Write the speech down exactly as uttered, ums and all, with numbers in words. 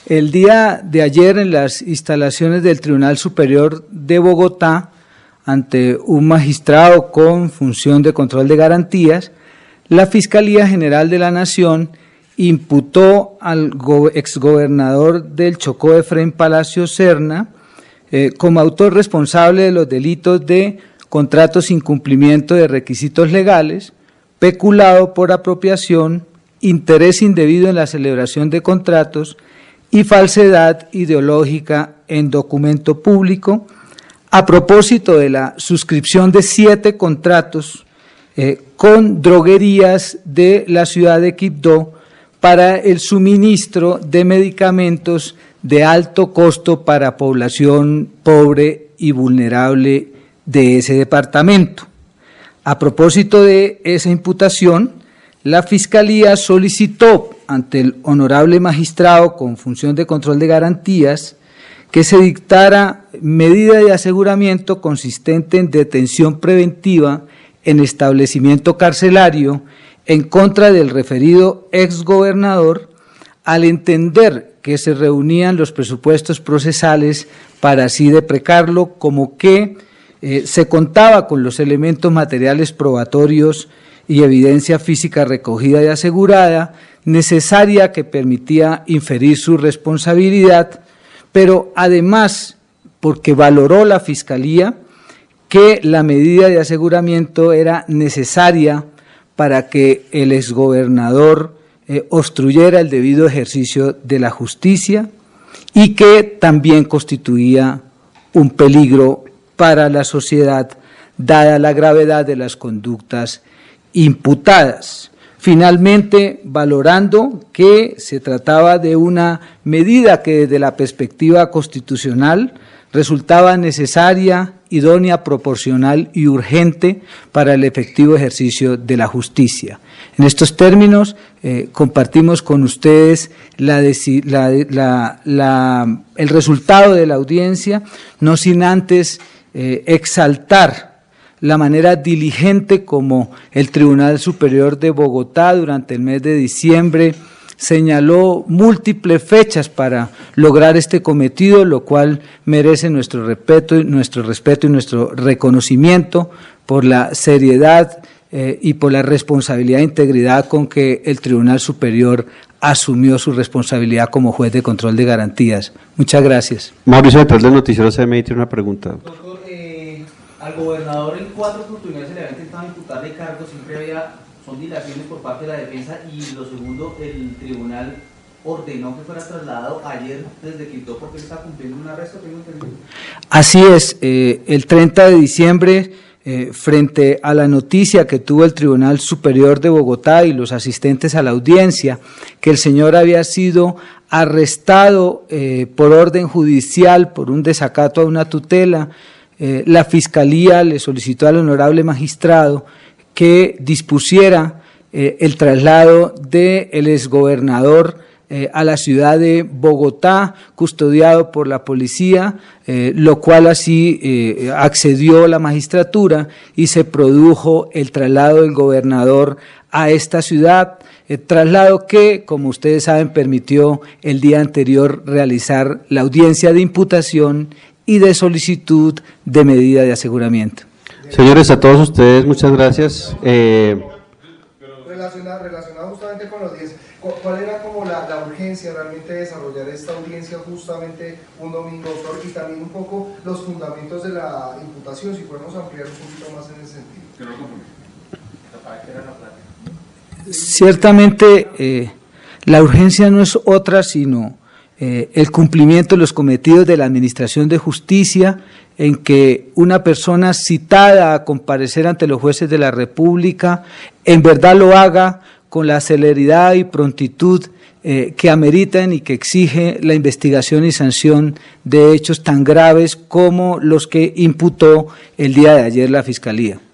El día de ayer, en las instalaciones del Tribunal Superior de Bogotá, ante un magistrado con función de control de garantías, la Fiscalía General de la Nación imputó al exgobernador del Chocó, Efraín Palacio Serna, eh, como autor responsable de los delitos de contratos sin cumplimiento de requisitos legales, peculado por apropiación, interés indebido en la celebración de contratos y falsedad ideológica en documento público, a propósito de la suscripción de siete contratos eh, con droguerías de la ciudad de Quibdó para el suministro de medicamentos de alto costo para población pobre y vulnerable de ese departamento. A propósito de esa imputación, la Fiscalía solicitó ante el honorable magistrado con función de control de garantías que se dictara medida de aseguramiento consistente en detención preventiva en establecimiento carcelario en contra del referido exgobernador, al entender que se reunían los presupuestos procesales para así deprecarlo, como que eh, se contaba con los elementos materiales probatorios y evidencia física recogida y asegurada, necesaria que permitía inferir su responsabilidad, pero además porque valoró la Fiscalía que la medida de aseguramiento era necesaria para que el exgobernador eh, obstruyera el debido ejercicio de la justicia y que también constituía un peligro para la sociedad, dada la gravedad de las conductas imputadas. Finalmente, valorando que se trataba de una medida que desde la perspectiva constitucional resultaba necesaria, idónea, proporcional y urgente para el efectivo ejercicio de la justicia. En estos términos, eh, compartimos con ustedes la, la, la, la, el resultado de la audiencia, no sin antes eh, exaltar la manera diligente como el Tribunal Superior de Bogotá durante el mes de diciembre señaló múltiples fechas para lograr este cometido, lo cual merece nuestro respeto, nuestro respeto y nuestro reconocimiento por la seriedad eh, y por la responsabilidad e integridad con que el Tribunal Superior asumió su responsabilidad como juez de control de garantías. Muchas gracias. Mauricio, detrás del noticiero C M I tiene una pregunta. Doctor, eh, al gobernador en cuatro oportunidades se le había intentado imputarle cargos, siempre había, son dilaciones por parte de la defensa, y lo segundo, el tribunal ordenó que fuera trasladado ayer desde Quibdó porque él está cumpliendo un arresto, tengo entendido. Así es, eh, el treinta de diciembre, eh, frente a la noticia que tuvo el Tribunal Superior de Bogotá y los asistentes a la audiencia, que el señor había sido arrestado eh, por orden judicial por un desacato a una tutela, eh, la Fiscalía le solicitó al honorable magistrado que dispusiera eh, el traslado del exgobernador eh, a la ciudad de Bogotá, custodiado por la policía, eh, lo cual así eh, accedió la magistratura y se produjo el traslado del gobernador a esta ciudad, eh, traslado que, como ustedes saben, permitió el día anterior realizar la audiencia de imputación y de solicitud de medida de aseguramiento. Señores, a todos ustedes, muchas gracias. Eh, relacionado, relacionado justamente con la audiencia, ¿cuál era como la, la urgencia realmente de desarrollar esta audiencia justamente un domingo, doctor? Y también un poco los fundamentos de la imputación, si podemos ampliar un poquito más en ese sentido. Que no lo confundí. Ciertamente, eh, la urgencia no es otra sino eh, el cumplimiento de los cometidos de la Administración de Justicia, en que una persona citada a comparecer ante los jueces de la República en verdad lo haga con la celeridad y prontitud eh, que ameritan y que exige la investigación y sanción de hechos tan graves como los que imputó el día de ayer la Fiscalía.